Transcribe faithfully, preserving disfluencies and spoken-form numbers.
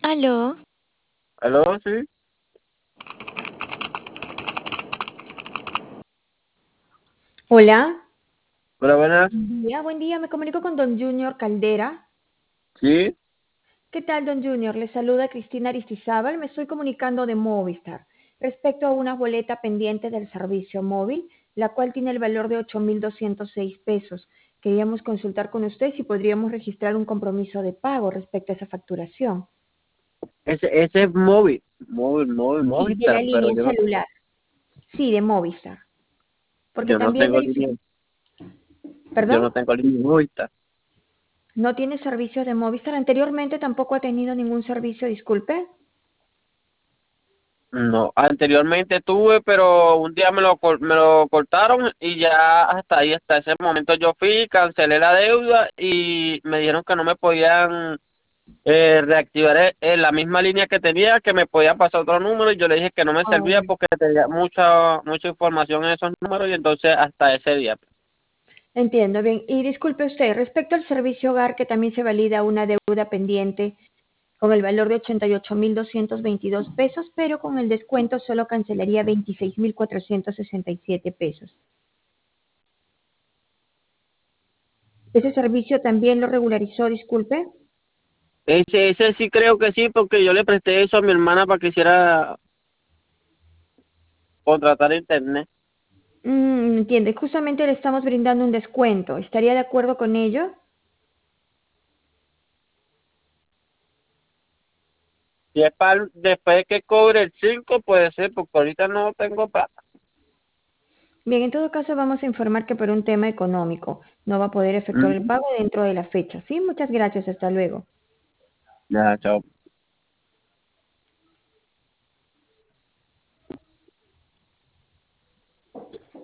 Aló, ¿Aló? Sí. hola. Hola, buenas. Buen día, buen día. Me comunico con don Junior Caldera. Sí. ¿Qué tal, don Junior? Le saluda Cristina Aristizábal. Me estoy comunicando de Movistar respecto a una boleta pendiente del servicio móvil, la cual tiene el valor de ocho mil doscientos seis pesos. Queríamos consultar con usted si podríamos registrar un compromiso de pago respecto a esa facturación. Ese, ese es móvil. Móvil, móvil, Sí, de la Movistar, pero línea yo no, celular. Sí, de Movistar. Porque yo no también tengo línea, verifico. yo ¿Perdón? no tengo línea Movistar. ¿No tiene servicio de Movistar? Anteriormente tampoco ha tenido ningún servicio, disculpe. No, anteriormente tuve, pero un día me lo, cor- me lo cortaron y ya hasta ahí, hasta ese momento yo fui, cancelé la deuda y me dijeron que no me podían eh, reactivar e- en la misma línea que tenía, que me podían pasar otro número y yo le dije que no me servía Oh, porque tenía mucha, mucha información en esos números y entonces hasta ese día. entiendo bien. Y disculpe usted, respecto al servicio hogar, que también se valida una deuda pendiente con el valor de ochenta y ocho mil doscientos veintidós pesos, pero con el descuento solo cancelaría veintiséis mil cuatrocientos sesenta y siete pesos. ¿Ese servicio también lo regularizó, disculpe? Ese, ese sí creo que sí, porque yo le presté eso a mi hermana para que hiciera contratar internet. Mm, entiende, justamente le estamos brindando un descuento. ¿Estaría de acuerdo con ello? Si es para después de que cobre el cinco puede ser, porque ahorita no tengo plata. Bien, en todo caso vamos a informar que por un tema económico no va a poder efectuar el Mm, pago dentro de la fecha. Sí, muchas gracias, hasta luego. ya, chao.